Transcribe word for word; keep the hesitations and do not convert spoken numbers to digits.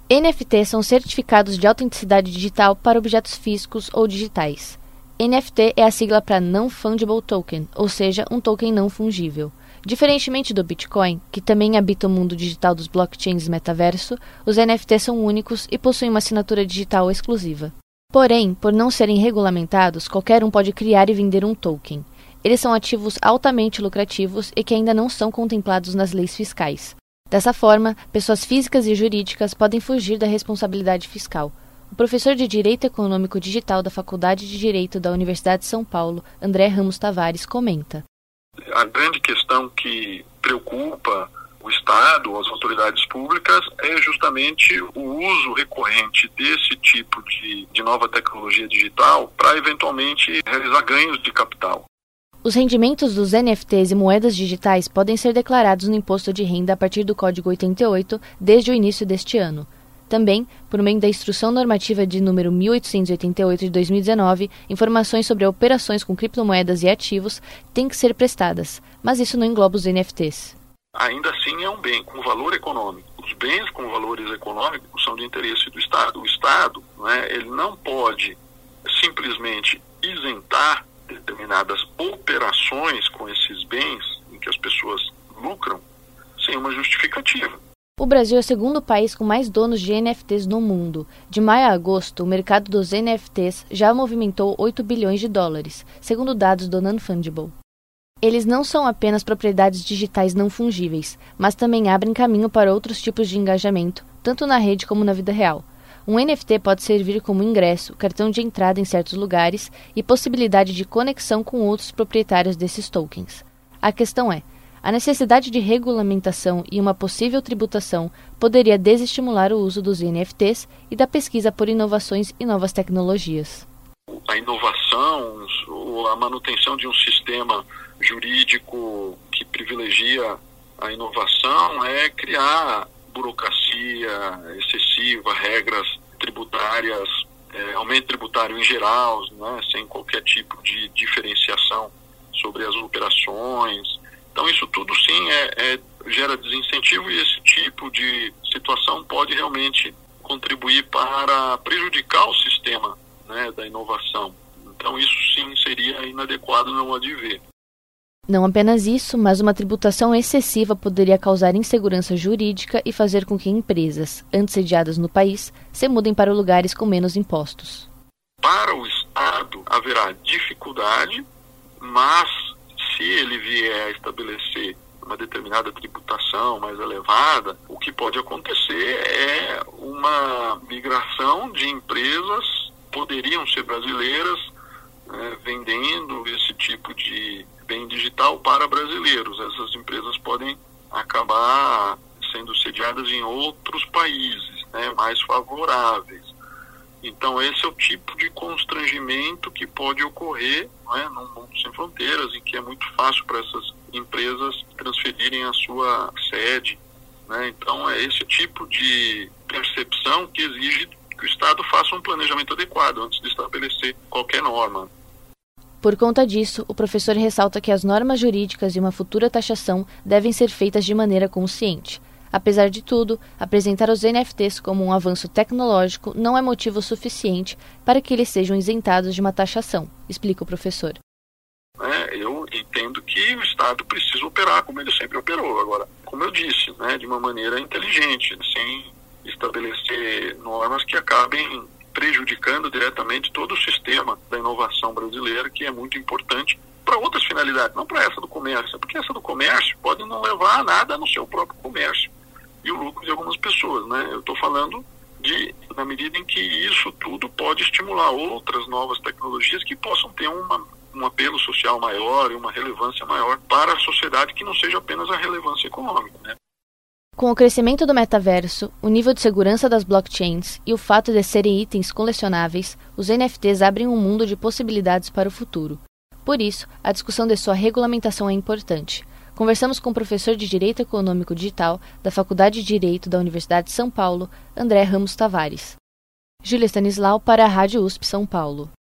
N F Ts são certificados de autenticidade digital para objetos físicos ou digitais. N F T é a sigla para Non-Fungible Token, ou seja, um token não fungível. Diferentemente do Bitcoin, que também habita o mundo digital dos blockchains e metaverso, os N F Ts são únicos e possuem uma assinatura digital exclusiva. Porém, por não serem regulamentados, qualquer um pode criar e vender um token. Eles são ativos altamente lucrativos e que ainda não são contemplados nas leis fiscais. Dessa forma, pessoas físicas e jurídicas podem fugir da responsabilidade fiscal. O professor de Direito Econômico Digital da Faculdade de Direito da Universidade de São Paulo, André Ramos Tavares, comenta. A grande questão que preocupa o Estado, as autoridades públicas, é justamente o uso recorrente desse tipo de, de nova tecnologia digital para eventualmente realizar ganhos de capital. Os rendimentos dos N F Ts e moedas digitais podem ser declarados no Imposto de Renda a partir do Código oitenta e oito, desde o início deste ano. Também, por meio da Instrução Normativa de número mil oitocentos e oitenta e oito de dois mil e dezenove, informações sobre operações com criptomoedas e ativos têm que ser prestadas, mas isso não engloba os N F Ts. Ainda assim é um bem com valor econômico. Os bens com valores econômicos são de interesse do Estado. O Estado, né, ele não pode simplesmente isentar determinadas operações com esses bens em que as pessoas lucram sem uma justificativa. O Brasil é o segundo país com mais donos de N F Ts no mundo. De maio a agosto, o mercado dos N F Ts já movimentou oito bilhões de dólares, segundo dados do Non-Fungible. Eles não são apenas propriedades digitais não fungíveis, mas também abrem caminho para outros tipos de engajamento, tanto na rede como na vida real. Um N F T pode servir como ingresso, cartão de entrada em certos lugares e possibilidade de conexão com outros proprietários desses tokens. A questão é, a necessidade de regulamentação e uma possível tributação poderia desestimular o uso dos N F Ts e da pesquisa por inovações e novas tecnologias. A inovação ou a manutenção de um sistema jurídico que privilegia a inovação é criar burocracia excessiva, regras tributárias, é, aumento tributário em geral, né, sem qualquer tipo de diferenciação sobre as operações. Então isso tudo sim é, é, gera desincentivo, e esse tipo de situação pode realmente contribuir para prejudicar o sistema, né, da inovação. Então isso sim seria inadequado no modo de ver. Não apenas isso, mas uma tributação excessiva poderia causar insegurança jurídica e fazer com que empresas, antes sediadas no país, se mudem para lugares com menos impostos. Para o Estado haverá dificuldade, mas se ele vier a estabelecer uma determinada tributação mais elevada, o que pode acontecer é uma migração de empresas que poderiam ser brasileiras, né, vendendo esse tipo de bem digital para brasileiros. Essas empresas podem acabar sendo sediadas em outros países, né, mais favoráveis. Então esse é o tipo de constrangimento que pode ocorrer, né, num mundo sem fronteiras, em que é muito fácil para essas empresas transferirem a sua sede, né? Então é esse tipo de percepção que exige que o Estado faça um planejamento adequado antes de estabelecer qualquer norma. Por conta disso, o professor ressalta que as normas jurídicas e uma futura taxação devem ser feitas de maneira consciente. Apesar de tudo, apresentar os N F Ts como um avanço tecnológico não é motivo suficiente para que eles sejam isentados de uma taxação, explica o professor. É, eu entendo que o Estado precisa operar como ele sempre operou. Agora, como eu disse, né, de uma maneira inteligente, sem estabelecer normas que acabem prejudicando diretamente todo o sistema da inovação brasileira, que é muito importante para outras finalidades, não para essa do comércio, porque essa do comércio pode não levar a nada no seu próprio comércio e o lucro de algumas pessoas, né? Eu estou falando de, na medida em que isso tudo pode estimular outras novas tecnologias que possam ter uma, um apelo social maior e uma relevância maior para a sociedade, que não seja apenas a relevância econômica, né? Com o crescimento do metaverso, o nível de segurança das blockchains e o fato de serem itens colecionáveis, os N F Ts abrem um mundo de possibilidades para o futuro. Por isso, a discussão de sua regulamentação é importante. Conversamos com o professor de Direito Econômico Digital da Faculdade de Direito da Universidade de São Paulo, André Ramos Tavares. Júlia Stanislau para a Rádio U S P São Paulo.